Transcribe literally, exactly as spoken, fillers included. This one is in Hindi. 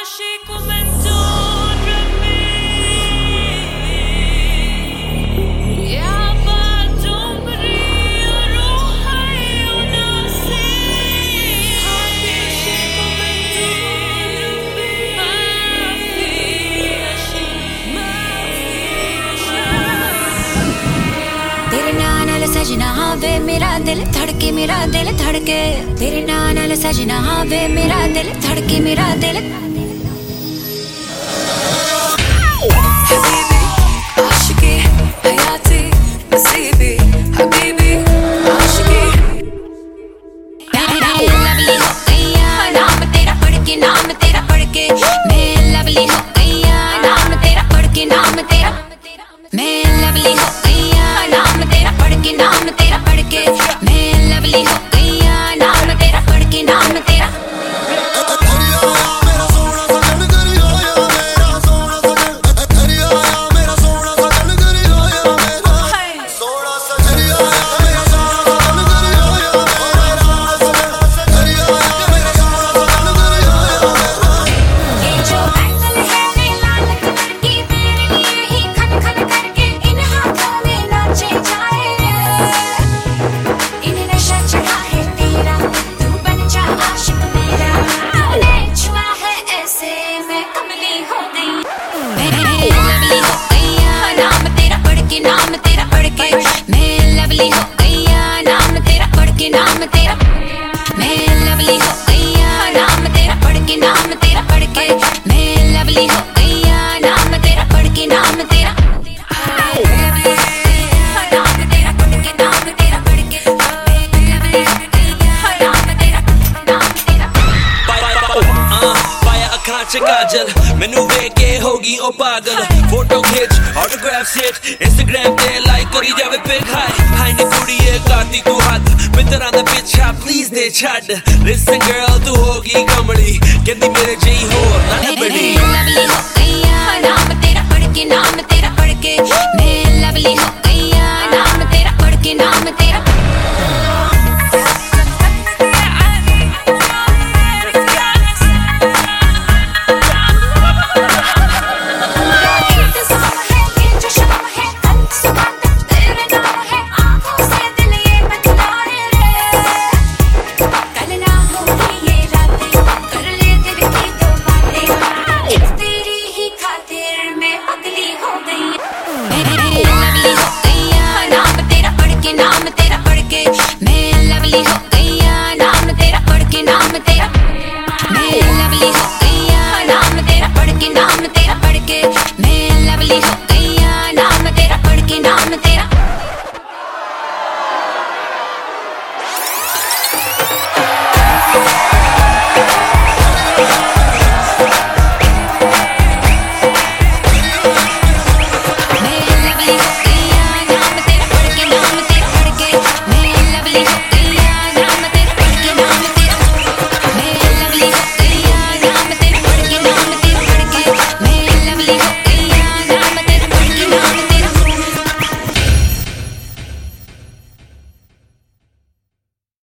सजना वे मेरा दिल धड़के मेरा दिल धड़के तेरे नाल सजना वे मेरा दिल धड़के मेरा दिल हबीबी आशिकी हयाती नसीबी हबीबी आशिकी लवली हो गया नाम तेरा पढ़ के नाम तेरा पढ़ के मैं लवली हो गया नाम तेरा पढ़ के नाम तेरा मैं लवली हो गया नाम तेरा पढ़ के नाम तेरा पढ़ के मैं लवली हो गया नाम तेरा पढ़ के नाम तेरा नाम तेरा पढ़ के मैं लवली हो गया नाम तेरा पढ़ के नाम तेरा मैं लवली हो गया नाम तेरा पढ़ के नाम तेरा पढ़ के मैं लवली हो गया नाम तेरा पढ़ के नाम तेरा नाम तेरा पढ़ के नाम तेरा पढ़ के नाम तेरा पाया अखां च काजल मैनू वेख के होगी ओ पागल फोटो खिच ऑटोग्राफ सेट इंस्टाग्राम ते लाइक करी जावे पिक हाई हाई ने कुड़ीए काती तू हाथ मित्तरां दा पिछा प्लीज दे छड्ड लिसन गर्ल तू होगी कमली कहंदी मेरे जेही हो